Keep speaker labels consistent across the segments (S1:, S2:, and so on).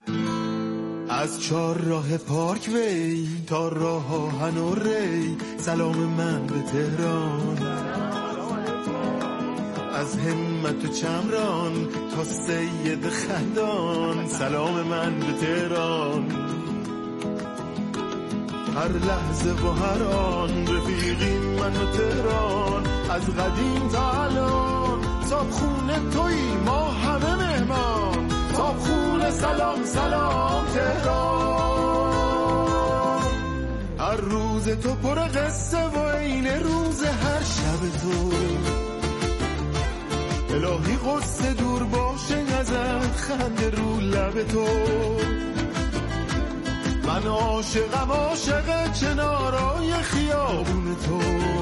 S1: از چهار راه پارک وی تا راه آهن و ری، سلام من به تهران. از همت و چمران تا سید خندان، سلام من به تهران. هر لحظه و هر آن رفیقیم من و تهران، از قدیم تا الان صاحب خونه تویی ما همه مهمان. صاحب خونه سلام سلام تهران. هر روز تو پر قصه و این روز هر شب تو، الهی قصه دور باشه ازت خنده رو لب تو. من عاشقم عاشق چنارای خیابون تو،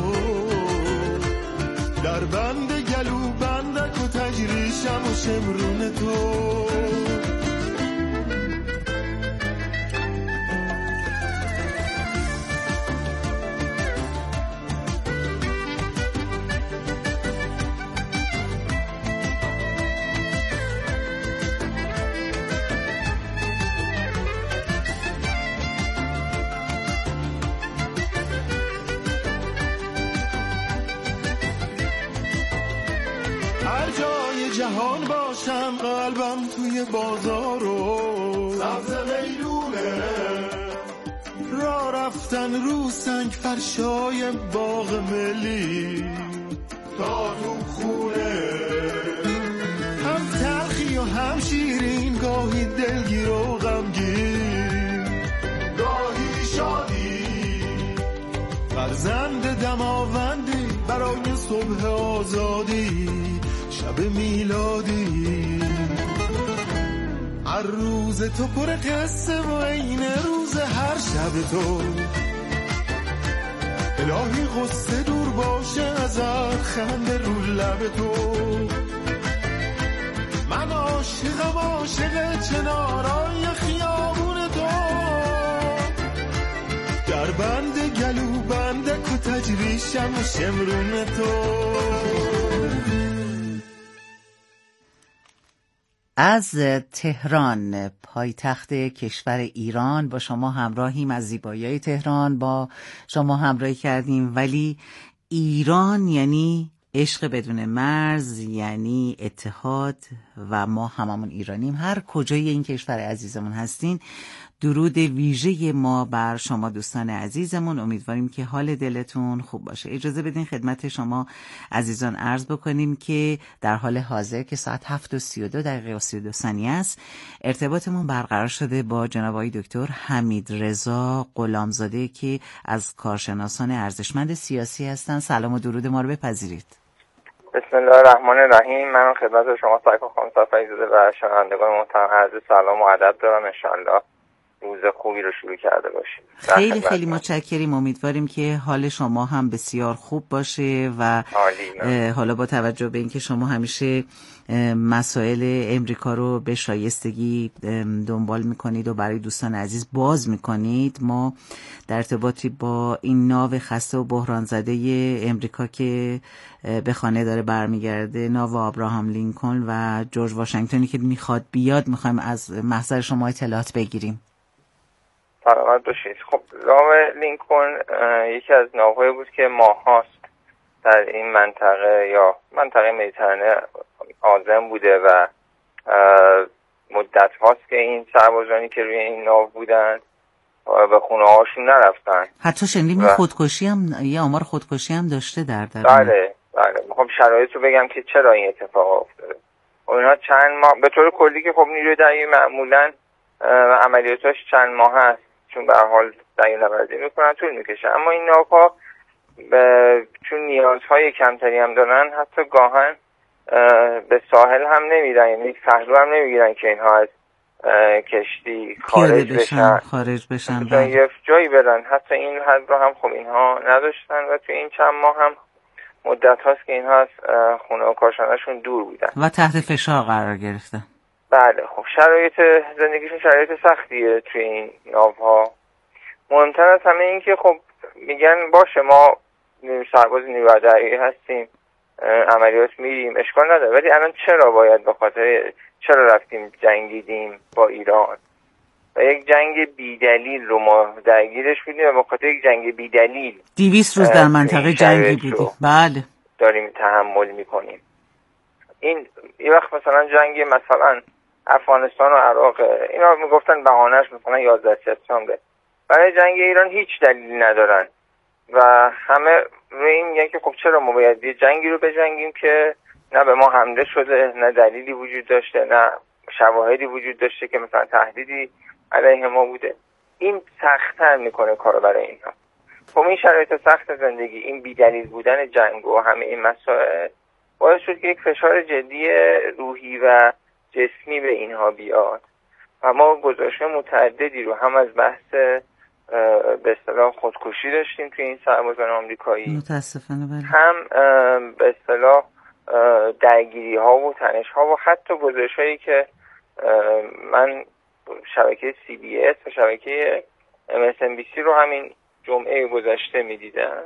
S1: در بند گلو بندک و تجریشم و شمرون تو. جهان باشم قلبم توی بازارو، سبز میلونه را رفتن رو سنگ فرشای باغ ملی تا تو خونه. هم تلخی و هم شیرین، گاهی دلگیر و غمگین، گاهی شادی. فرزند دماوندی برای صبح آزادی، شب میلادی. هر روز تو پر قصه و این روز هر شب تو، الهی قصه دور باشه ازت خنده رو لب تو. من عاشقم عاشق چنارای خیابون تو، در بند گلو بندک و تجریشم و شمرون تو.
S2: از تهران پایتخت کشور ایران با شما همراهیم، از زیبایی تهران با شما همراهی کردیم. ولی ایران یعنی عشق بدون مرز، یعنی اتحاد و ما هممون ایرانیم. هر کجای این کشور عزیزمون هستین، درود ویژه ما بر شما دوستان عزیزمون. امیدواریم که حال دلتون خوب باشه. اجازه بدین خدمت شما عزیزان عرض بکنیم که در حال حاضر که ساعت 7:32 و 32 ثانیه است، ارتباطمون برقرار شده با جناب آقای دکتر حمیدرضا غلامزاده که از کارشناسان ارزشمند سیاسی هستن. سلام و درود ما رو بپذیرید.
S3: بسم الله الرحمن الرحیم. من خدمت شما سایکو خانم صفایزاده و شنوندگان محترم عرض سلام و ادب دارم. انشالله روز خوبی رو شروع کرده باشید.
S2: خیلی خیلی متشکریم. امیدواریم که حال شما هم بسیار خوب باشه و حالا با توجه به اینکه شما همیشه مسائل امریکا رو به شایستگی دنبال میکنید و برای دوستان عزیز باز میکنید، ما در ارتباطی با این ناو خسته و بحران زده امریکا که به خانه داره برمیگرده، ناو آبراهام لینکلن و جورج واشنگتنی که میخواد بیاد، میخوایم از محضر شما اطلاعات بگیریم.
S3: سلامت باشید. خب ناو لینکلن یکی از ناوهایی بود که ماهاست در این منطقه یا منطقه مدیترانه عازم بوده و مدت هاست که این سربازانی که روی این ناو بودن به خونه هاشون نرفتن.
S2: حتی شنیدیم خودکشی هم، یه آمار خودکشی هم داشته در
S3: بله. میخوام شرایط رو بگم که چرا این اتفاق افتاده. اونها چند ماه به طور کلی که خب نیروی دریایی معمولا عملیاتش چند ماه هست، چون به هر حال دریانوردی میکنن طول میکشه، اما این ناوها چون نیازهای کمتری هم دارن حتی گاهن به ساحل هم نمیرن، یعنی پهلو هم نمیگیرن که اینها از کشتی خارج بشن یه جایی برن. حتی این حد رو هم خب اینها نداشتن و تو این چند ماه هم مدت هاست که اینها از خونه و کاشانه‌شون دور بودن
S2: و تحت فشار قرار گرفتن.
S3: بله. خب شرایط زندگیشون شرایط سختیه توی این ناوها. مهمتر از همه این که خب میگن باشه ما سرباز نیروی دریایی هستیم، عملیات میریم، اشکال نداره، ولی الان چرا باید به خاطر چرا رفتیم جنگیدیم با ایران؟ و یک جنگ بیدلیل رو ما درگیرش بودیم و به خاطر یک جنگ بیدلیل
S2: 200 روز در منطقه جنگی بودیم. بله
S3: داریم تحمل میکنیم. این یه وقت مثلا جنگ مثلا افغانستان و عراق، اینا میگفتن بهانه‌اش مثلا 11 سپتامبر. برای جنگ ایران هیچ دلیلی ندارن و همه روی این میگن که خب چرا ما باید یه جنگی رو بجنگیم که نه به ما حمله شده، نه دلیلی وجود داشته، نه شواهدی وجود داشته که مثلا تهدیدی علیه ما بوده. این سخت‌تر میکنه کارو برای اینها. خب این شرایط سخت زندگی، این بی‌دلیل بودن جنگ و همه این مسائل باعث شد که یک فشار جدی روحی و جسمی به اینها بیاد و ما گزارش متعددی رو هم از بحث به اصطلاح خودکشی داشتیم توی این سربازان آمریکایی،
S2: متاسفانه بله،
S3: هم به اصطلاح درگیری ها و تنش ها و حتی گزارش هایی که من شبکه CBS و شبکه MSNBC رو همین جمعه گذشته میدیدم،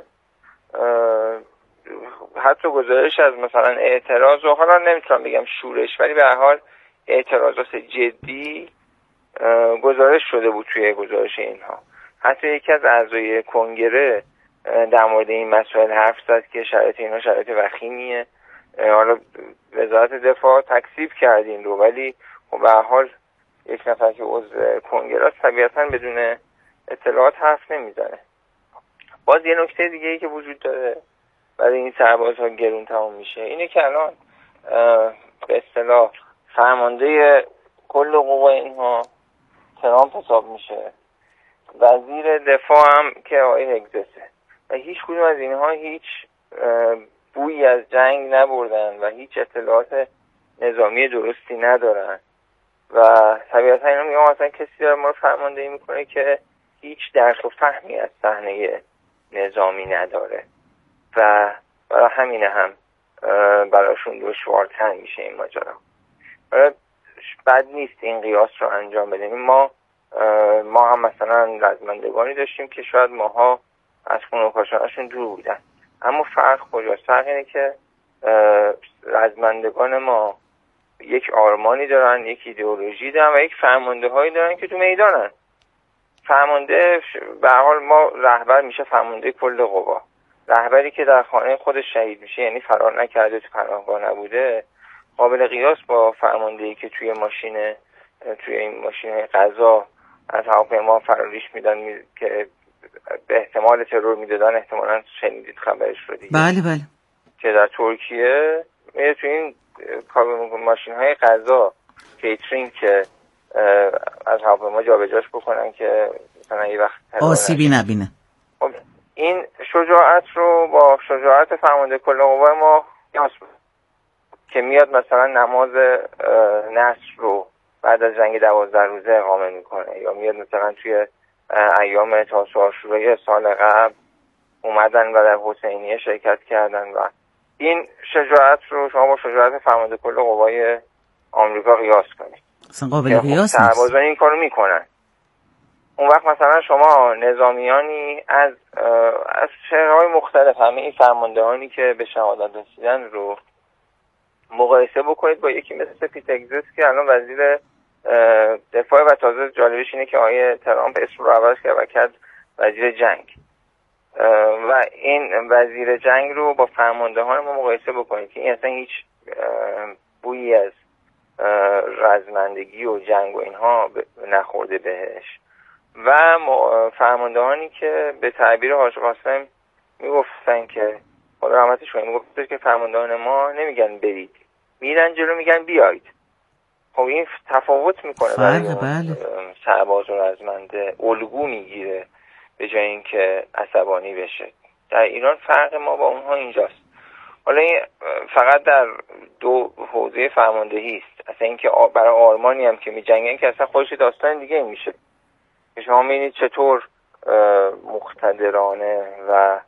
S3: حتی گزارش از مثلا اعتراض و حالا نمیتونم بگم شورش ولی به هر حال اعتراضات جدی گزارش شده بود توی گزارش اینها. حتی یکی از اعضای کنگره در مورد این مسائل حرف زد که شرایط اینها شرایط وخیمیه. حالا وزارت دفاع تکذیب کرد این رو، ولی خب به هر حال یک نفر که عضو کنگره است طبیعتاً بدون اطلاعات حرف نمیزنه. باز یه نکته دیگه ای که وجود داره برای این سربازها گرون تمام میشه اینه که الان به اصطلاح فرمانده کل قوا اینها ترامپ حساب میشه، وزیر دفاع هم که آقای هگزسه و هیچ کدوم از اینها هیچ بویی از جنگ نبردن و هیچ اطلاعات نظامی درستی ندارن و طبیعتا اینا میگم اصلا کسی داره ما رو فرماندهی میکنه که هیچ درک و فهمی از صحنه نظامی نداره و برای همینه هم براشون دشوارتر میشه این ماجرا. بد نیست این قیاس رو انجام بدیم. ما هم مثلا رزمندگانی داشتیم که شاید ماها از خانواده‌هاشون دور بودن، اما فرق کجاست؟ فرق اینه که رزمندگان ما یک آرمانی دارن، یک ایدئولوژی دارن و یک فرمانده هایی دارن که تو میدانن. فرمانده به هر حال ما رهبر میشه فرمانده کل قوا. رهبری که در خانه خودش شهید میشه یعنی فرار نکرده، تو پناهگاه نبوده، قابل قیاس با فرماندهی که توی این ماشین قضا از هواپیما فراریش میدن که به احتمال ترور میدادن. احتمالاً شنیدید خبرش رو دیگه.
S2: بله بله،
S3: که در ترکیه میره توی این ماشین های قضا کیترینگ که از هواپیما جابجاش بکنن که مثلا یه وقت
S2: آسیبی نبینه.
S3: خب این شجاعت رو با شجاعت فرمانده کل قوا ما قیاس که میاد مثلا نماز نصر رو بعد از جنگ 12 روزه اقامه میکنه، یا میاد مثلا توی ایام تاسوعا عاشورا سال قبل اومدن و در حسینیه شرکت کردن و این شجاعت رو شما با شجاعت فرمانده کل قوای آمریکا قیاس کنید.
S2: اصلا قابل قیاس نیست.
S3: سربازان این کارو میکنن. اون وقت مثلا شما نظامیانی از شهرهای مختلف همه این فرماندهانی که به شهادت رسیدن رو مقایسه بکنید با یکی مثل پیت هگزس که الان وزیر دفاع و تازه جالبش اینه که آقای ترامپ اسم رو عوض کرد و کرد وزیر جنگ و این وزیر جنگ رو با فرماندهان ما مقایسه بکنید که این اصلا هیچ بویی از رزمندگی و جنگ و اینها نخورده بهش و فرماندهانی که به تعبیر حاج قاسم میگفتن که خدا رحمتش کنه، میگفتن که فرماندهان ما نمیگن برید، میرن جلو میگن بیاید. خب این تفاوت میکنه برای سرباز و رزمنده، الگو میگیره به جای اینکه عصبانی بشه. در ایران فرق ما با اونها اینجاست. حالا این فقط در دو حوزه فرماندهی است. اصلا اینکه برای آرمانی هم که میجنگن که اصلا خودش داستان دیگه میشه. شما میبینید چطور مقتدرانه و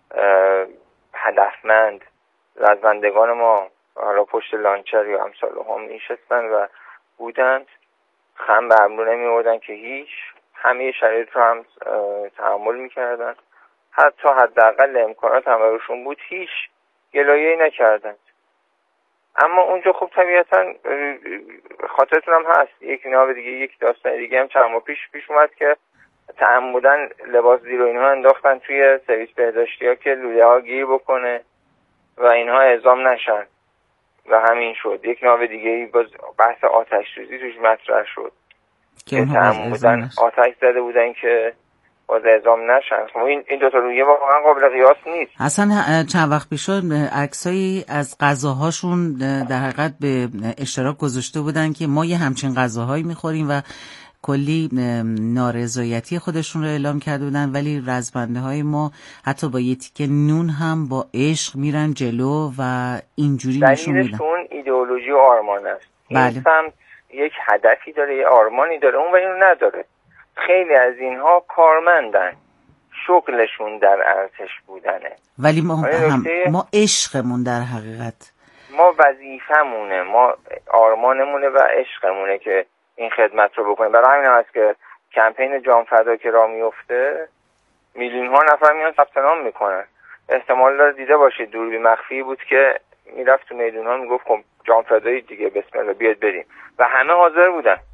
S3: هدفمند رزمندگان ما حالا پشت لانچر یا امثال هم میشستن و بودند، خم به ابرو نمیوردن که هیچ، همه شرایط رو هم تحمل میکردن، حتی حداقل امکانات هم براشون بود هیچ گلایه‌ای نکردند. اما اونجا خب طبیعتا خاطرتون هم هست یک ناب دیگه، یک داستان دیگه هم چند ماه پیش اومد که تعمدن لباس زیر و اینها انداختن توی سرویس بهداشتی ها که لوله ها گیر بکنه و اینها اعزام نشن و همین شد. یک ناب دیگه باز بحث آتش سوزی توش مطرح شد که تعمدن آتش زده بودن که باز اعزام نشن. خب این دو تا رویه واقعا قابل قیاس نیست.
S2: اصلا چند وقت پیش عکسایی از غذاهاشون در حقیقت به اشتراک گذاشته بودن که ما یه همچین غذاهایی میخوریم و کلی نارضایتی خودشون رو اعلام کرده بودن، ولی رزمنده های ما حتی با یه تیکه نون هم با عشق میرن جلو و اینجوری نشون میدن.
S3: دلیلش اون ایدئولوژی و آرمان است.
S2: بله.
S3: این سمت یک هدفی داره، یه آرمانی داره، اون اینو نداره. خیلی از اینها کارمندن، شغلشون در ارتش بودنه،
S2: ولی ما عشقمون در حقیقت،
S3: ما وظیفمونه، ما آرمانمونه و عشقمونه که این خدمت رو بکنیم. برای همین هست که کمپین جان فدا که راه میفته میلیون ها نفر میان ثبت نام میکنن. احتمال داره دیده باشید دوربین مخفی بود که میرفت تو میدون ها میگفت خب جان فدایی دیگه، بسم الله بیاد بریم، و همه حاضر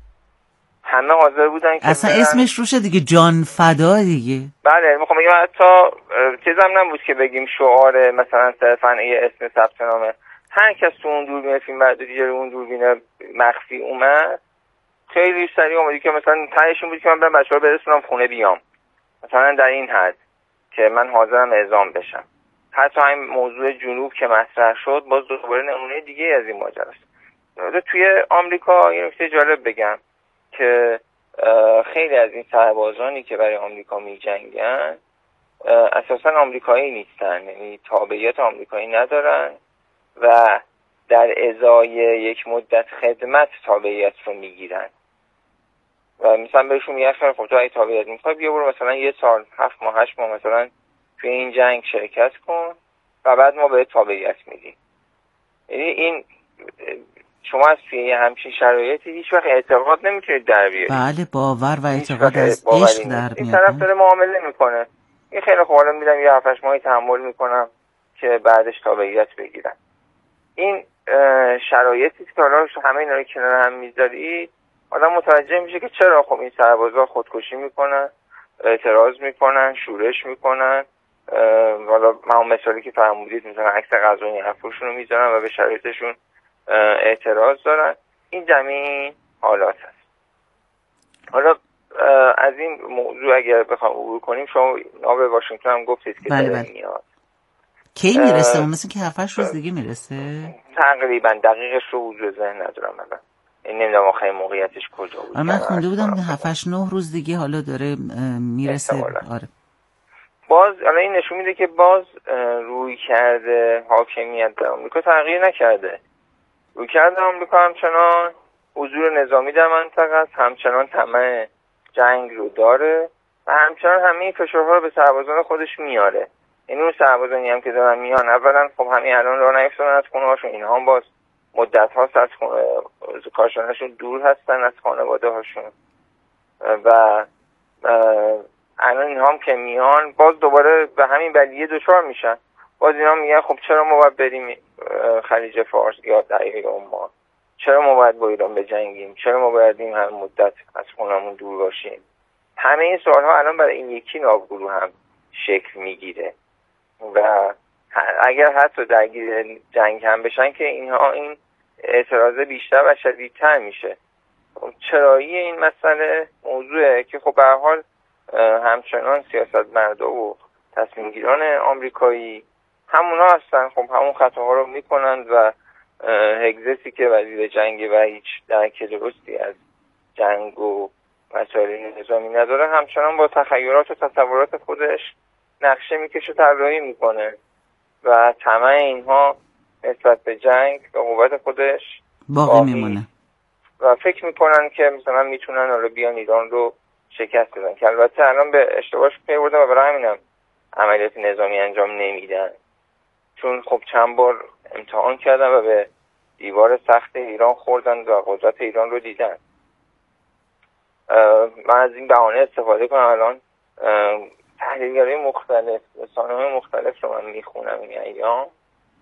S3: بودن که
S2: اصلا اسمش روشه دیگه، جان فدا دیگه.
S3: بله میخوام بگم حتی چیزم نبود که بگیم شعار مثلا صرفا یه اسم ثبت نامه. هر کس تو اون دوربین فیلم برداری جلوی اون دوربین مخفی اومد خیلی سریع اومدی که مثلا تهش این بود که من برم بچه‌ها برسونم خونه بیام، مثلا در این حد که من حاضرم اعزام بشم. حتی این موضوع جنوب که مطرح شد باز دوباره نمونه دیگه از این ماجراست. توی آمریکا یه نکته جالب بگم که خیلی از این سربازانی که برای آمریکا می‌جنگن اساساً آمریکایی نیستن، یعنی تابعیت آمریکایی ندارن و در ازای یک مدت خدمت تابعیت رو میگیرن و مثلا بهشون میگن خب تو اگه تابعیت میخوای بیا برو مثلا 1 سال 7 ماه 8 ماه مثلا توی این جنگ شرکت کن و بعد ما بهت تابعیت میدیم. یعنی این شما از توی همچین شرایطی هیچ وقت اعتقاد نمیتونید در بیارید.
S2: بله، باور و اعتقاد از عشق در میاد.
S3: این طرف داره معامله میکنه، این خیلی خوب حالا میدم یه 7 ماهی تحمل میکنم که بعدش تابعیت بگیرن. این شرایطی که حالا همه اینا رو کنار هم میذاری آدم متوجه میشه که چرا خب این سربازا خودکشی میکنن، اعتراض میکنن، شورش میکنن. حالا من اون مثالی که فرمودید مثلا عکس غذایی حرفشون رو میذارن و به شرایطشون اعتراض دارن. این جمعی حالات هست. حالا از این موضوع اگر بخوام عبور کنیم، شما ناب واشنگتن هم گفتید که
S2: بله.
S3: میاد.
S2: کی میرسه؟ اون مثل که 7-8 روز دیگه میرسه
S3: تقریبا، دقیقش رو حضور ذهن ندارم من. این نمیدونم آخرین موقعیتش کجا بود.
S2: من خونده بودم 7-8-9 روز دیگه حالا داره میرسه. آره.
S3: باز حالا این نشون میده که باز روی کرده حاکمیت در آمریکا تغییر نکرده. روی کرده آمریکا همچنان حضور نظامی در منطقه است، همچنان طمع جنگ رو داره و همچنان همه این فشارها رو به سربازان خودش میاره. این اون سربازانی هم که دارن میان اولا خب همین الان راه نیفتادن از خونه هاشون، اینها هم باز مدت هاست از کارشانشون دور هستن از خانواده هاشون و الان اینها هم که میان باز دوباره به همین بلیه دچار میشن. باز اینا میگن خب چرا ما باید بریم خلیج فارس یا دریای عمان، چرا ما باید با ایران بجنگیم، چرا ما باید این هم مدت از خونمون دور باشیم. همه این سوالها الان برای این یکی ناوگروه هم شکل میگیره و اگر حتی درگیر جنگ هم بشن که اینها این اعتراض بیشتر و شدیدتر میشه. چرایی این مسئله موضوعه که خب به هر حال همچنان سیاستمدارا و تصمیم گیران آمریکایی همونا هستن، خب همون خطاها رو میکنند و هگزسی که وزیر جنگ و هیچ درک درستی از جنگ و مسائل نظامی نداره همچنان با تخیلات و تصورات خودش نقشه میکشه، طراحی میکنه و طمع اینها نسبت به جنگ به قوت خودش
S2: باقی میمونه
S3: و فکر میکنن که مثلا میتونن حالا بیان ایران رو شکست بدن، که البته الان به اشتباهش پی بردن و برای همینم عملیات نظامی انجام نمیدن، چون خب چند بار امتحان کردن و به دیوار سخت ایران خوردن و قدرت ایران رو دیدن. من از این بهانه استفاده کنم الان تحلیلگرای مختلف، رسانه‌های مختلف رو من میخونم این ایام،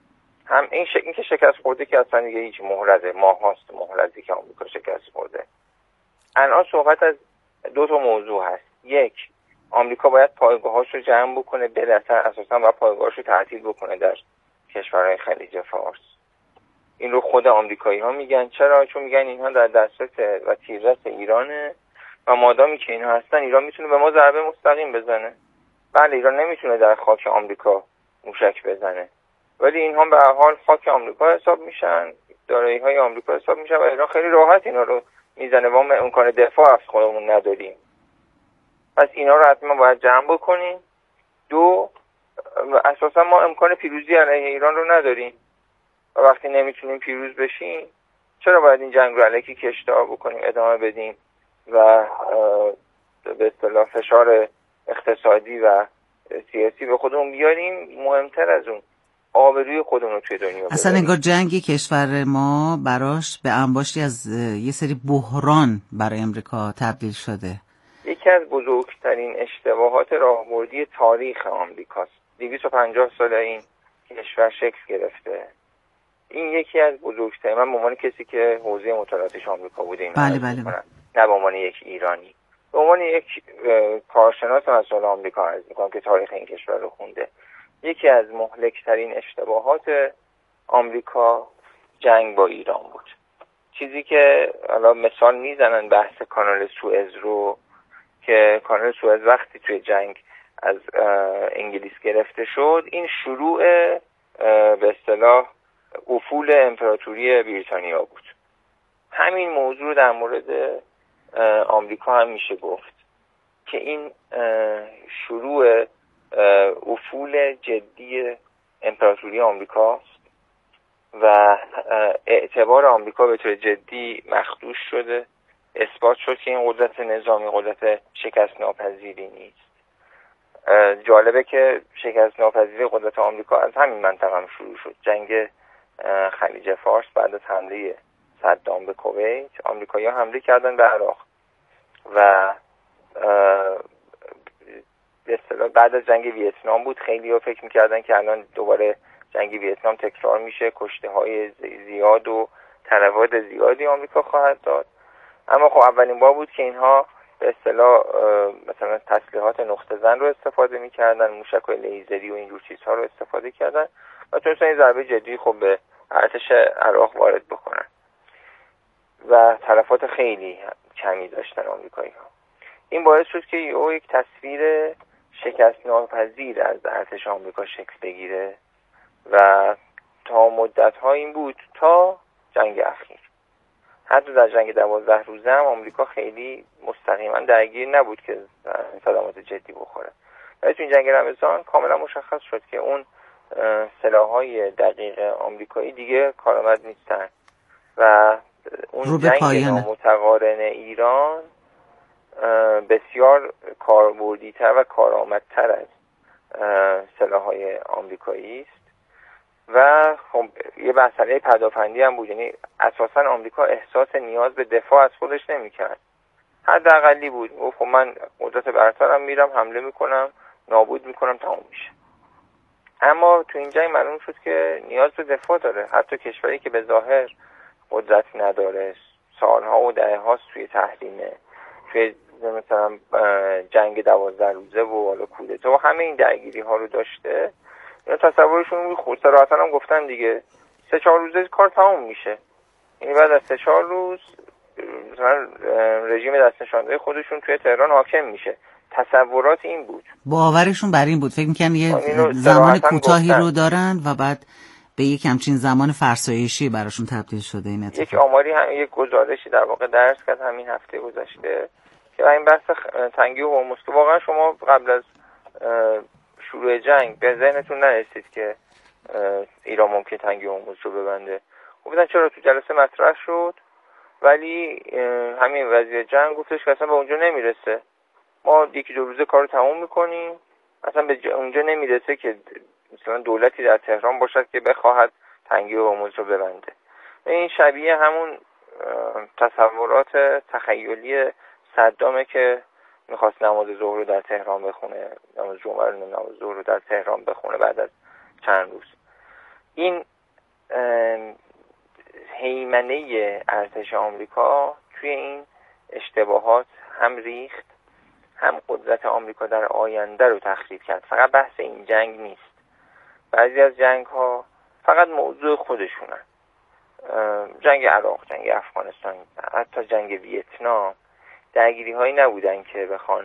S3: هم این که شکست خورده که اصلا دیگه هیچ مهلته، ماهاست مهلتی که آمریکا شکست خورده. الان صحبت از دو تا موضوع هست. یک، آمریکا باید پایگاهاش رو جمع بکنه، اساسا باید پایگاهاش رو تعطیل بکنه در کشورهای خلیج فارس. این رو خود آمریکایی ها میگن. چرا؟ چون میگن اینها در دسترس و تیررس ایرانه و مادامی که اینها هستن ایران میتونه به ما ضربه مستقیم بزنه. بله، ایران نمیتونه در خاک آمریکا موشک بزنه، ولی اینها به هر حال خاک آمریکا حساب میشن، دارایی‌های آمریکا حساب میشن و ایران خیلی راحت اینا رو میزنه و ما امکان دفاع از خودمون نداریم. پس اینا رو حتما باید جمع بکنیم. دو، اساسا ما امکان پیروزی علیه ایران رو نداریم و وقتی نمیتونیم پیروز بشیم چرا باید این جنگ رو علیکی کشتار بکنیم، ادامه بدیم و به اصطلاح فشار اقتصادی و سیاسی به خودمون بیاریم؟ مهمتر از اون آبروی خودمون رو توی دنیا
S2: اصلا انگار جنگی کشور ما براش به انباشتی از یه سری بحران برای امریکا تبدیل شده.
S3: یکی از بزرگترین اشتباهات راهبردی تاریخ آمریکاست. 250 سال این کشور شکل گرفته. این یکی از بزرگترین، من به عنوان کسی که حوزه مطالعاتش آمریکا بوده این
S2: بله.
S3: نه به عنوان یک ایرانی، به عنوان یک کارشناس مسائل آمریکا عرض می‌کنم که تاریخ این کشور رو خونده. یکی از مهلک‌ترین اشتباهات آمریکا جنگ با ایران بود. چیزی که الان مثال میزنن بحث کانال سوئز رو، که کانال سوئز وقتی توی جنگ از انگلیس گرفته شد، این شروع به اصطلاح افول امپراتوری بریتانیا بود. همین موضوع در مورد آمریکا هم میشه گفت که این شروع افول جدی امپراتوری آمریکاست و اعتبار آمریکا به طور جدی مخدوش شده. اثبات شد که این قدرت نظامی قدرت شکست ناپذیری نیست. جالبه که شکست ناپذیری قدرت آمریکا از همین منطقه هم شروع شد. جنگ خلیج فارس بعد از حمله صدام به کویت، آمریکایی‌ها حمله کردن به عراق و به اصطلاح بعد از جنگ ویتنام بود. خیلی‌ها فکر می‌کردن که الان دوباره جنگ ویتنام تکرار میشه، کشته‌های زیاد و تلفات زیادی آمریکا خواهد داد. اما خب اولین بار بود که اینها به اصطلاح مثلا تسلیحات نقطه زن رو استفاده می‌کردن، موشک‌های لیزری و اینجور چیزها رو استفاده کردن و تونستن این ضربه جدی خب به ارتش عراق وارد بکنن و تلفات خیلی کمی داشتن آمریکایی‌ها. این باعث شد که یک تصویر شکست ناپذیر از ارتش آمریکا شکل بگیره و تا مدت‌ها این بود تا جنگ اخیر. حتی در جنگ 12 روزه هم آمریکا خیلی مستقیما درگیر نبود که صدمات جدی بخوره. ولی تو این جنگ رمضان کاملا مشخص شد که اون سلاح‌های دقیق آمریکایی دیگه کارآمد نیستن و اون جنگ نامتقارن ایران بسیار کاربردی‌تر و کارآمدتر از سلاح‌های آمریکایی است و خب یه مسئله پدافندی هم بود. یعنی اساساً آمریکا احساس نیاز به دفاع از خودش نمی‌کرد. حداقلی بود. خب من قدرت برترم، میرم حمله میکنم، نابود میکنم، تموم میشه. اما تو این جنگ معلوم شد که نیاز به دفاع داره. حتی کشوری که به ظاهر قدرت نداره، سالها و دهه‌هاست توی تحریمه، توی مثلا جنگ 12 روزه و حالا کودتا و همه این درگیری ها رو داشته، اینا تصورشون بود خود صراحتاً هم گفتن دیگه 3-4 روزه کار تموم میشه. یعنی بعد از 3-4 روز مثلا رژیم دست نشانده خودشون توی تهران حاکم میشه. تصورات این بود.
S2: باورشون بر این بود. فکر می‌کنن یه زمان کوتاهی رو دارن و بعد به یک همچین زمان فرسایشی براشون تبدیل شده این اتفاق.
S3: یک آماری یک گزارشی در واقع درس کرد همین هفته گذشته که این بحث تنگی هرمز که واقعا شما قبل از شروع جنگ به ذهنتون نرسید که ایران ممکن تنگی هرمز رو ببنده. گفتن چرا؟ تو جلسه مطرح شد ولی همین وزیر جنگ گفتش که اصلا به اونجا نمیرسه، ما 1-2 روزه کارو تموم میکنیم، اصلا به اونجا نمیرسه که مثلا دولتی در تهران باشد که بخواهد تنگی هرمز رو ببنده. این شبیه همون تصورات تخیلی صدامه که میخواست نماز ظهر رو در تهران بخونه، نماز جمعه رو نماز ظهر رو در تهران بخونه بعد از چند روز. این هیمنه ارتش آمریکا توی این اشتباهات هم ریخت، هم قدرت آمریکا در آینده رو تخریب کرد. فقط بحث این جنگ نیست. بعضی از جنگ ها فقط موضوع خودشونن. جنگ عراق، جنگ افغانستان، حتی جنگ ویتنام درگیری هایی نبودن که بخوان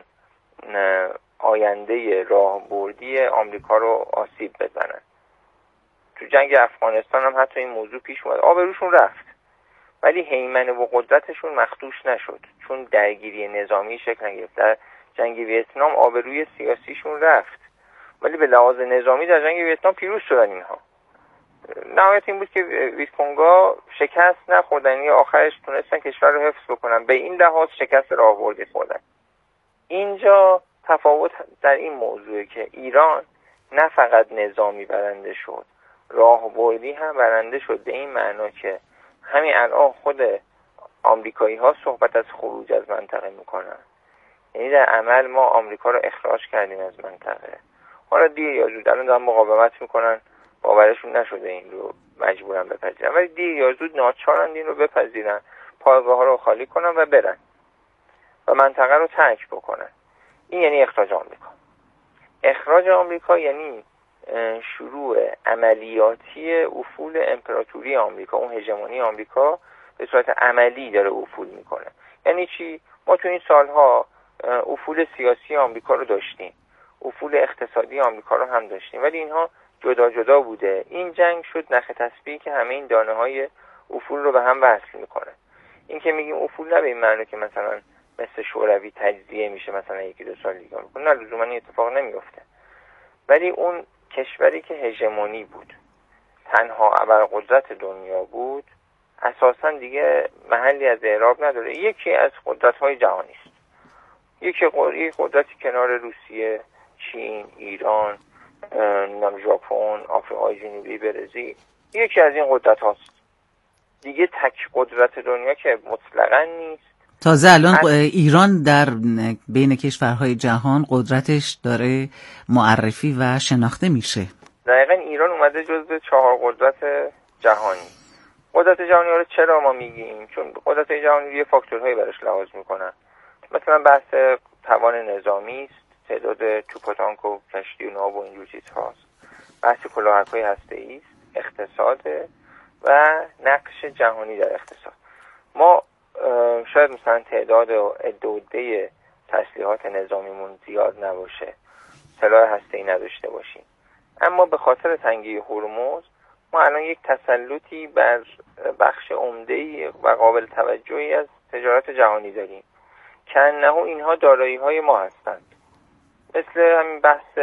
S3: آینده راهبردی آمریکا رو آسیب بزنن. تو جنگ افغانستان هم حتی این موضوع پیش اومد، آبروشون رفت، ولی هیمنه و قدرتشون مخدوش نشد چون درگیری نظامی شکل نگرفت. در جنگ ویتنام آبروی سیاسیشون رفت، ولی به لحاظ نظامی در جنگ ویتنام پیروز شدن اینها. نهایت این بود که ویتکونگا شکست نخوردن، یا آخرش تونستن کشور رو حفظ بکنن. به این لحاظ شکست راهبردی خوردن. اینجا تفاوت در این موضوعه که ایران نه فقط نظامی برنده شد، راهبردی هم برنده شد، به این معنا که همین الان خود آمریکایی ها صحبت از خروج از منطقه میکنن. یعنی در عمل ما آمریکا رو اخراج کردیم از منطقه. حالا دیر یا زود الان دارن مقاومت میکنن، باورشون نشده این رو مجبورن بپذیرن، ولی دیر یا زود ناچارن این رو بپذیرن، پایگاه ها رو خالی کنن و برن و منطقه رو ترک بکنن. این یعنی اخراج آمریکا. اخراج آمریکا یعنی شروع عملیاتی افول امپراتوری آمریکا. اون هژمونی آمریکا به صورت عملی داره افول میکنه. یعنی چی؟ ما تو این سالها افول سیاسی آمریکا رو داشتیم، افول اقتصادی آمریکا رو هم داشتیم، ولی اینها جدا جدا بوده. این جنگ شد نخ تسبیحی که همه این دانه های افول رو به هم وصل میکنه. این که میگیم افول نه به این معنی که مثلا مثل شوروی تجزیه میشه مثلا یکی دو سال دیگه، نه لزوما این اتفاق نمیفته. ولی اون کشوری که هژمونی بود، تنها ابرقدرت دنیا بود، اساسا دیگه محلی از اعراب نداره. یکی از قدرت‌های جهانی است. یک قدرتی کنار روسیه، چین، ایران، ژاپن، آفریقای جنوبی، برزیل، یکی از این قدرت هاست. دیگه تک قدرت دنیا که مطلقاً نیست.
S2: تازه الان ایران در بین کشورهای جهان قدرتش داره معرفی و شناخته میشه.
S3: دقیقاً ایران اومده جزو 4 قدرت جهانی. قدرت جهانی رو چرا ما میگیم؟ چون قدرت جهانی یه فاکتورهایی براش لحاظ میکنن. مثلا بحث توان نظامی است، تعداد توپ و تانک و کشتی و ناو و اینجور چیزهاست. بحث کلاهک‌های هسته‌ای است، اقتصاد و نقش جهانی در اقتصاد. ما شاید مثلا تعداد عده تسلیحات نظامیمون زیاد نباشه، سلاح هسته‌ای نداشته باشیم، اما به خاطر تنگی هرمز ما الان یک تسلطی بر بخش عمده‌ای و قابل توجهی از تجارت جهانی داریم که انه اینها دارایی‌های ما هستند. مثل همین بحث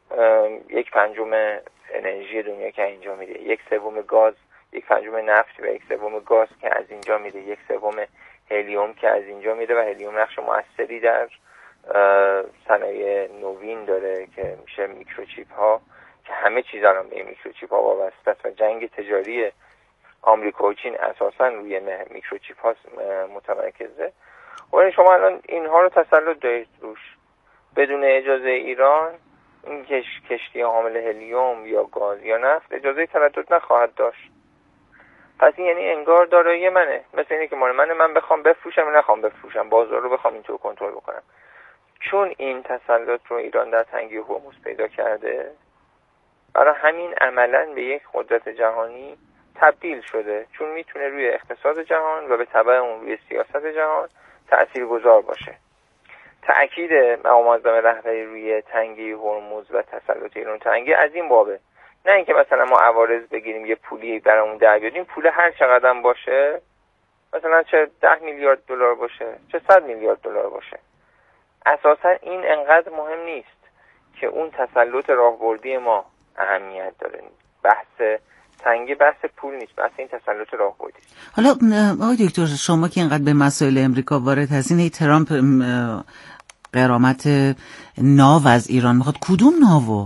S3: 1/5 انرژی دنیا که اینجا میره، 1/3 گاز، 1/5 نفت و 1/3 گاز که از اینجا میره، 1/3 هلیوم که از اینجا میره و هلیوم نقش مؤثری در صنایع نوین داره که میشه میکروچیپ ها که همه چیز الان به میکروچیپ ها وابسته است و جنگ تجاری آمریکا و چین اساسا روی میکروچیپ ها متمرکزه. ولی شما الان اینها رو تسلط دارید روش بدون اجازه ایران. این کشتی حامل هلیوم یا گاز یا نفت اجازه تردد نخواهد داشت. پس این یعنی انگار دارایی منه، مثل اینه که مال منه، من بخوام بفروشم یا نخوام بفروشم، بازار رو بخوام اینطور کنترل بکنم. چون این تسلط رو ایران در تنگی هرمز پیدا کرده، برای همین عملاً به یک قدرت جهانی تبدیل شده، چون میتونه روی اقتصاد جهان و به تبع اون روی سیاست جهان تأثیرگذار باشه. تأکید مقام معظم رهبری روی تنگی هرمز و تسلط ایران تنگی از این بابه، نه اینکه مثلا ما عوارض بگیریم یه پولی برامون در بیاریم، پول هر چقدر باشه، مثلا چه 10 میلیارد دلار باشه، چه 100 میلیارد دلار باشه، اساسا این انقدر مهم نیست که اون تسلط راهبردی ما اهمیت داره. بحث تنگی بحث پول نیست، بحث این تسلط راهبردی.
S2: حالا آقای دکتر، شما که اینقدر به مسائل امریکا وارد هستین، ترامپ غرامت ناو از ایران میخواد. کدوم ناو؟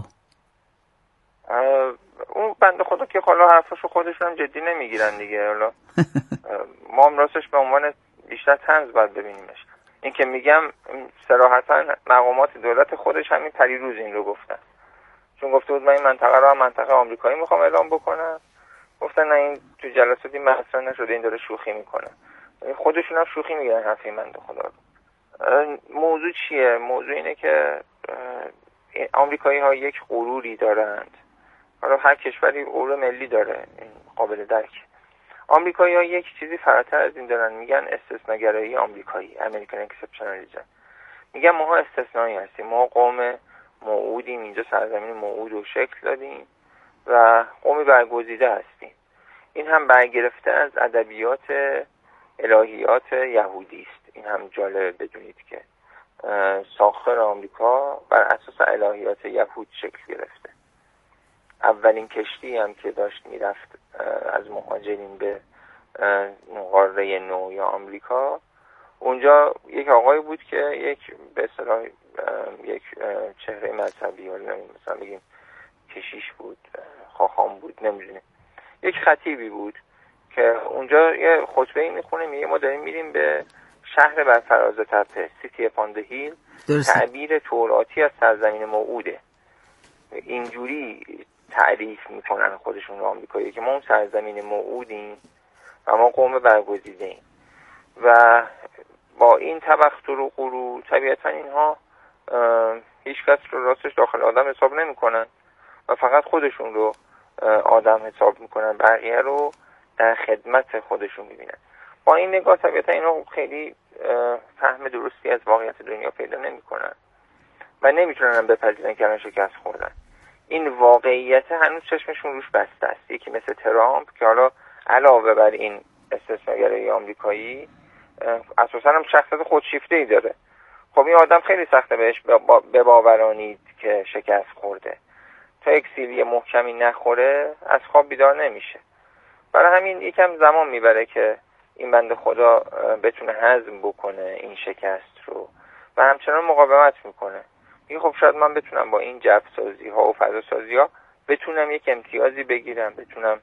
S3: اون بنده خدا که حالا حرفاشو خودشون هم جدی نمیگیرن دیگه. حالا ما هم راستش به عنوان بیشتر طنز باید ببینیمش. این که میگم صراحتا مقامات دولت خودش همین پریروز این رو گفتن، چون گفته بود من این منطقه رو هم منطقه آمریکایی میخوام اعلام بکنم گفتن نه این تو جلساتی مطرح نشده، این داره شوخی میکنه. خودشون هم شوخی میگیرن حرفی بنده خدا رو. موضوع چیه؟ موضوع اینه که آمریکایی ها یک غروری دارند. حالا هر کشوری غرور ملی داره، این قابل درک. آمریکایی ها یک چیزی فراتر از این دارن، میگن استثناگرایی آمریکایی، امریکن اکسپشنالیسم. میگن ماها استثنایی هستیم، ما قوم موعودیم، اینجا سرزمین موعود رو شکل دادیم و قومی برگزیده هستیم. این هم برگرفته از ادبیات الهیات یهودی است. این هم جالب بدونید که ساخر آمریکا بر اساس الهیات یهود شکل گرفته. اولین کشتی هم که داشت میرفت از مهاجرین به قاره نو یا آمریکا، اونجا یک آقای بود که یک به اصطلاح یک چهره مذهبی، یا مثلا بگیم کشیش بود، خاخام بود، نمیدونیم، یک خطیبی بود که اونجا یه خطبه میخونه، میگه ما داریم میریم به شهر بر فراز تپه، سیتی اپان د هیل. تعبیر توراتی از سرزمین موعوده. اینجوری تعریف میکنن خودشون رو آمریکایی که ما اون سرزمین موعودیم و ما قوم برگزیده ایم. و با این تبختر و غرور طبیعتا اینها هیچ کس رو راستش داخل آدم حساب نمیکنن و فقط خودشون رو آدم حساب میکنن، بقیه رو در خدمت خودشون میبینن. با این نگاه طبیعتا اینا خیلی فهم درستی از واقعیت دنیا پیدا نمیکنن و نمیتونن بپذیرن که الان شکست خوردن. این واقعیت هنوز چشمشون روش بسته است. یکی مثل ترامپ که حالا علاوه بر این استثناگرایی آمریکایی اساسا هم شخصیت خودشیفته‌ای داره. خب این آدم خیلی سخته بهش بباورانید که شکست خورده. تا یک سیلی محکمی نخوره از خواب بیدار نمیشه. برای همین یکم زمان میبره که این بنده خدا بتونه هضم بکنه این شکست رو و همچنان مقاومت میکنه. میگه خب شاید من بتونم با این جو سازی ها و فضا سازی ها بتونم یک امتیازی بگیرم، بتونم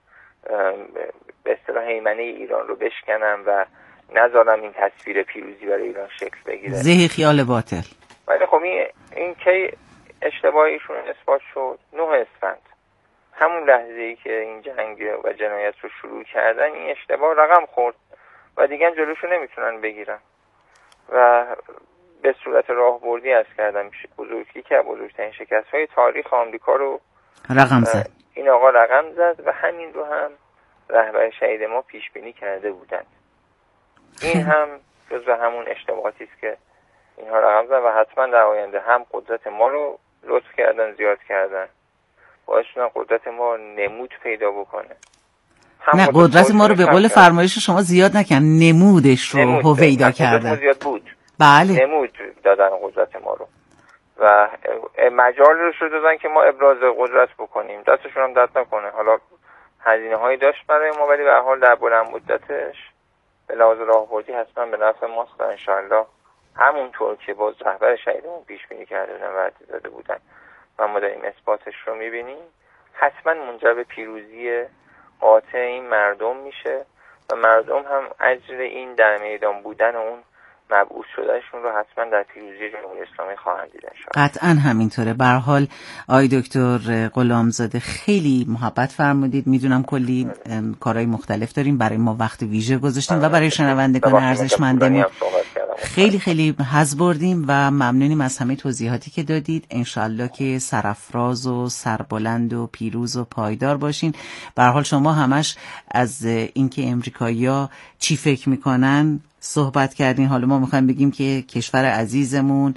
S3: به اصطلاح هیمنه ایران رو بشکنم و نذارم این تصویر پیروزی برای ایران شکل بگیره.
S2: ذهی خیال باطل.
S3: ولی خب این کی اشتباهیشون اثبات شد؟ 9 اسفند، همون لحظه‌ای که این جنگ و جنایت رو شروع کردن، این اشتباه رقم خورد و دیگه جلوشو نمیتونن بگیرن و به صورت راهبردی از کردن بزرگی که بزرگترین شکست‌های تاریخ آمریکا رو
S2: رقم زد.
S3: این آقا رقم زد و همین رو هم رهبر شهید ما پیش بینی کرده بودند. این هم جزو همون اشتباهاتی است که اینها رقم زدن و حتما در آینده هم قدرت ما رو لطف کردن، زیاد کردن، باعث شدن قدرت ما نمود پیدا بکنه.
S2: نه، قدرت ما رو به قول فرمایش شما زیاد نکن، نمودش رو هویدا کردن.
S3: زیاد بود.
S2: بله.
S3: نمود دادن قدرت ما رو و مجال رو دادن که ما ابراز قدرت بکنیم. دستشون هم درد نکنه. حالا هزینه هایی داشت برای ما، ولی به هر حال در بلند مدتش به لحاظ راهبردی حتما به نفع ماست و انشاءالله همونطور که باز رهبر شهیدمون پیش بینی کرده بودن و داده بودن و ما داریم اثباتش رو میبینیم، حتما منجر به پیروزی قاطع این مردم میشه و مردم هم اجر این در میدان بودن اون مبعوث شدنشون رو حتما در پیروزی جمهوری اسلامی خواهند دید انشاءالله.
S2: قطعا همینطوره. به هر حال آقای دکتر غلامزاده خیلی محبت فرمودید. میدونم کلی کارهای مختلف داریم، برای ما وقت ویژه گذاشتیم و برای شنوندگان ارزشمندمون خیلی خیلی حظ بردیم و ممنونیم از همه توضیحاتی که دادید. انشالله که سرافراز و سربلند و پیروز و پایدار باشین. به هر حال شما همش از اینکه امریکایی‌ها چی فکر میکنن صحبت کردین. حالا ما میخوایم بگیم که کشور عزیزمون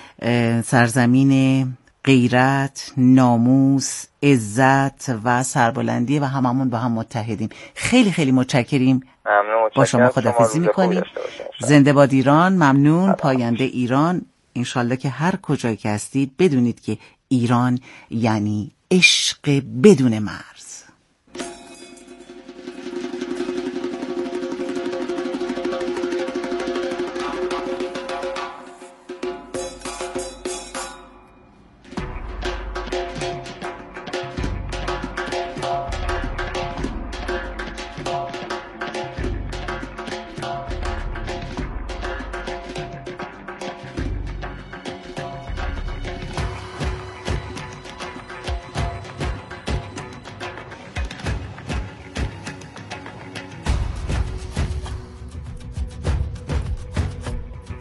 S2: سرزمین غیرت، ناموس، عزت و سربلندی و هممون با هم متحدیم. خیلی خیلی متشکریم. با شما خداحافظی میکنیم. زنده باد ایران. ممنون. پاینده ایران. انشالله که هر کجایی که هستید بدونید که ایران یعنی عشق بدون مرز.